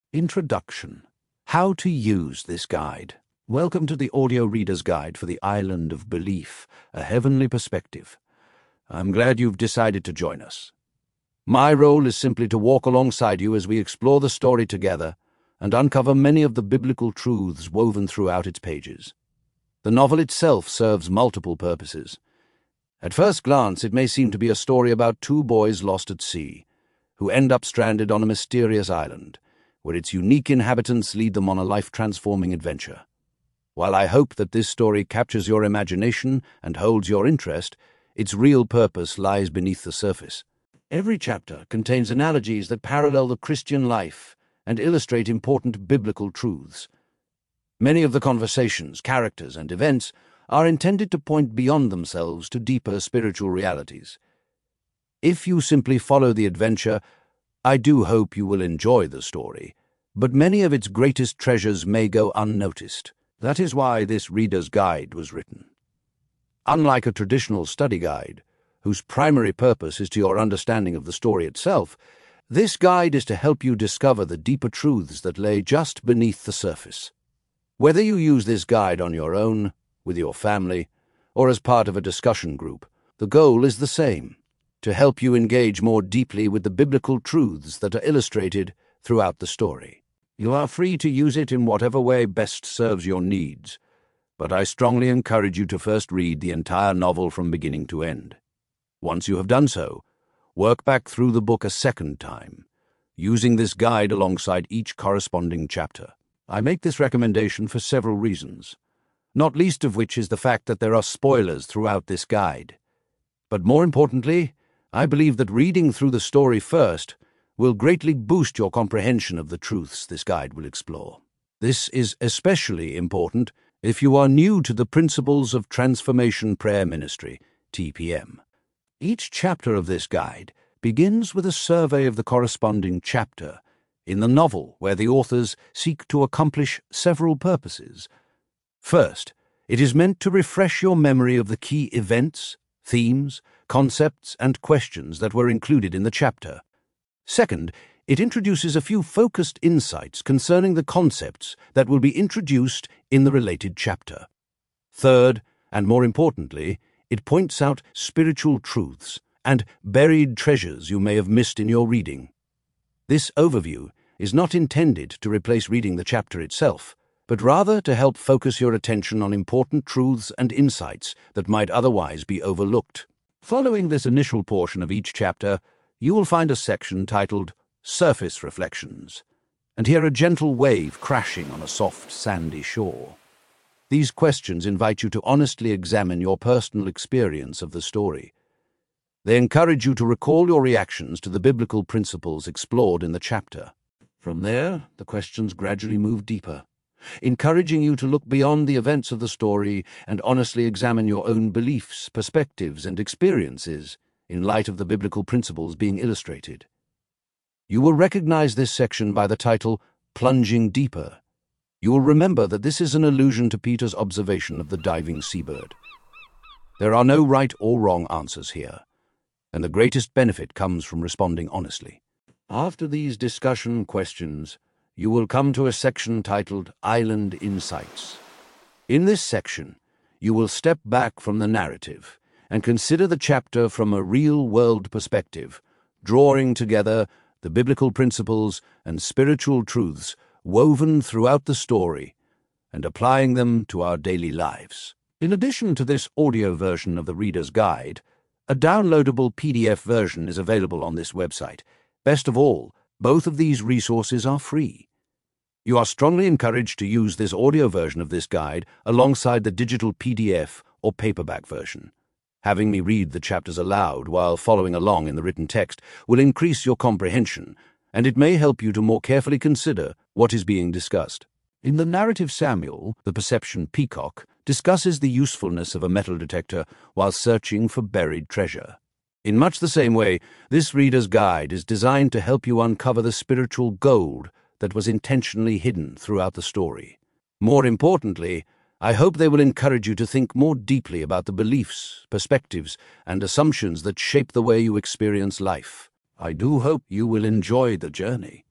Introduction. How to use this guide. Welcome to the Audio Reader's Guide for the Island of Belief, a Heavenly Perspective. I'm glad you've decided to join us. My role is simply to walk alongside you as we explore the story together and uncover many of the biblical truths woven throughout its pages. The novel itself serves multiple purposes. At first glance, it may seem to be a story about two boys lost at sea, who end up stranded on a mysterious island, where its unique inhabitants lead them on a life-transforming adventure. While I hope that this story captures your imagination and holds your interest, its real purpose lies beneath the surface. Every chapter contains analogies that parallel the Christian life and illustrate important biblical truths. Many of the conversations, characters, and events are intended to point beyond themselves to deeper spiritual realities. If you simply follow the adventure, I do hope you will enjoy the story, but many of its greatest treasures may go unnoticed. That is why this reader's guide was written. Unlike a traditional study guide, whose primary purpose is to your understanding of the story itself, this guide is to help you discover the deeper truths that lay just beneath the surface. Whether you use this guide on your own, with your family, or as part of a discussion group, the goal is the same: to help you engage more deeply with the biblical truths that are illustrated throughout the story. You are free to use it in whatever way best serves your needs, but I strongly encourage you to first read the entire novel from beginning to end. Once you have done so, work back through the book a second time, using this guide alongside each corresponding chapter. I make this recommendation for several reasons, not least of which is the fact that there are spoilers throughout this guide. But more importantly, I believe that reading through the story first will greatly boost your comprehension of the truths this guide will explore. This is especially important if you are new to the Principles of Transformation Prayer Ministry, TPM. Each chapter of this guide begins with a survey of the corresponding chapter in the novel, where the authors seek to accomplish several purposes. First, it is meant to refresh your memory of the key events, themes, concepts, and questions that were included in the chapter. Second, it introduces a few focused insights concerning the concepts that will be introduced in the related chapter. Third, and more importantly, it points out spiritual truths and buried treasures you may have missed in your reading. This overview is not intended to replace reading the chapter itself, but rather to help focus your attention on important truths and insights that might otherwise be overlooked. Following this initial portion of each chapter, you will find a section titled Surface Reflections, and hear a gentle wave crashing on a soft, sandy shore. These questions invite you to honestly examine your personal experience of the story. They encourage you to recall your reactions to the biblical principles explored in the chapter. From there, the questions gradually move deeper, encouraging you to look beyond the events of the story and honestly examine your own beliefs, perspectives, and experiences in light of the biblical principles being illustrated. You will recognize this section by the title, Plunging Deeper. You will remember that this is an allusion to Peter's observation of the diving seabird. There are no right or wrong answers here, and the greatest benefit comes from responding honestly. After these discussion questions, you will come to a section titled Island Insights. In this section, you will step back from the narrative and consider the chapter from a real-world perspective, drawing together the biblical principles and spiritual truths woven throughout the story and applying them to our daily lives. In addition to this audio version of the Reader's Guide, a downloadable PDF version is available on this website. Best of all, both of these resources are free. You are strongly encouraged to use this audio version of this guide alongside the digital PDF or paperback version. Having me read the chapters aloud while following along in the written text will increase your comprehension, and it may help you to more carefully consider what is being discussed. In the narrative, Samuel, the perception peacock, discusses the usefulness of a metal detector while searching for buried treasure. In much the same way, this reader's guide is designed to help you uncover the spiritual gold that was intentionally hidden throughout the story. More importantly, I hope they will encourage you to think more deeply about the beliefs, perspectives, and assumptions that shape the way you experience life. I do hope you will enjoy the journey.